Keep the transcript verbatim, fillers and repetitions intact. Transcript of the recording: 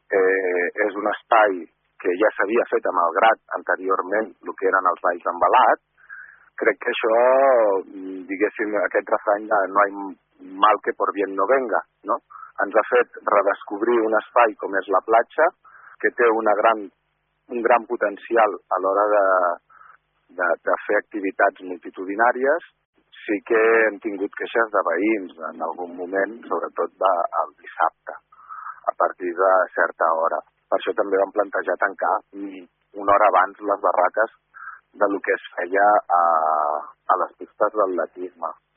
eh, és un espai que ja s'havia fet a Malgrat anteriorment, el que eren els balls d'Embalat. Crec que això, diguéssim, aquest refrany de no hi mal que por bien no venga, no? Ens ha fet redescobrir un espai com és la platja, que té una gran, un gran potencial a l'hora de, de, de fer activitats multitudinàries. Sí que hem tingut queixes de veïns en algun moment, sobretot de, el dissabte, a partir de certa hora. Per això també vam plantejar tancar una hora abans les barraques de lo que es feia a, a les pistes d'atletisme.